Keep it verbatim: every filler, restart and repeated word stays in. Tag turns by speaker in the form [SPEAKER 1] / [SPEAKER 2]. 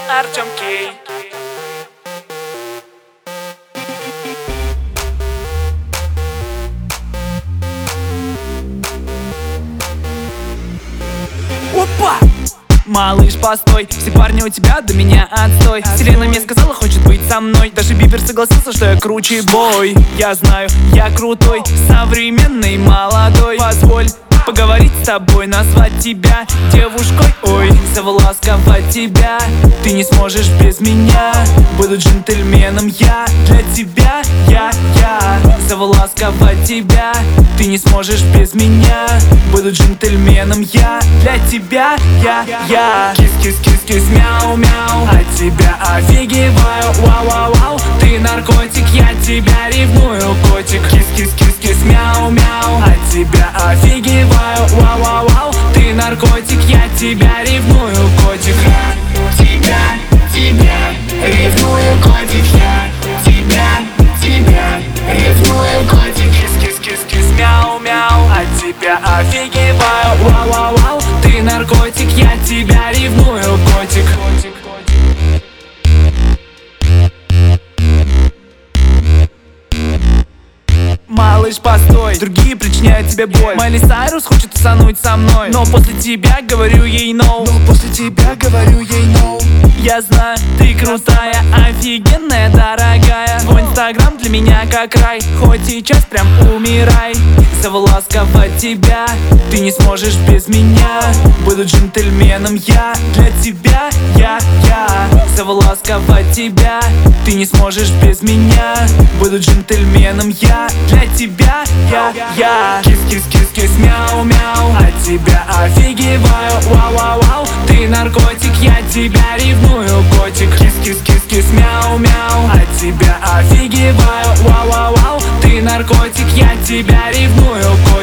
[SPEAKER 1] Артем Кей. Опа! Малыш, постой, все парни у тебя до меня отстой. Селена мне сказала, хочет быть со мной. Даже Бибер согласился, что я круче бой. Я знаю, я крутой, современный, молодой. Позволь поговорить с тобой, назвать тебя девушкой. Ой, завласковать тебя. Ты не сможешь без меня. Буду джентльменом я. Для тебя я, я завласковать тебя. Ты не сможешь без меня. Буду джентльменом я. Для тебя я, я кис-кис-кис-кис, мяу-мяу. От тебя офигеваю, вау-вау-вау. Ты наркотик, я тебя ревную, котик. Кис-кис-кис-кис, мяу-мяу. От тебя офигеваю, вау-вау-вау. Ты наркотик, я тебя ревную, котик.
[SPEAKER 2] Я тебя, тебя ревную, котик. Я тебя, тебя ревную, котик.
[SPEAKER 1] Кис-кис-кис-кис, мяу-мяу. От тебя офигеваю, вау-вау-вау. Ты наркотик, я тебя ревную, котик. Малыш, постой, другие причиняют тебе боль. Майли Сайрус хочет тусануть со мной, но после тебя говорю ей no.
[SPEAKER 3] Но после тебя говорю ей no.
[SPEAKER 1] Я знаю, ты крутая, офигенная, дорогая. Твой инстаграм для меня как рай. Хоть сейчас прям умирай. Завласковать тебя. Ты не сможешь без меня. Буду джентльменом я. Для тебя я, я завласковать тебя. Ты не сможешь без меня. Буду джентльменом я. Для тебя я, я кис-кис-кис-кис, мяу-мяу. От тебя офигеваю, вау-вау-вау. Ты наркотик, я тебя ревную, котик. Кис-кис-кис-кис, мяу-мяу. От тебя офигеваю, вау-вау-вау. Ты наркотик, я тебя ревную, котик.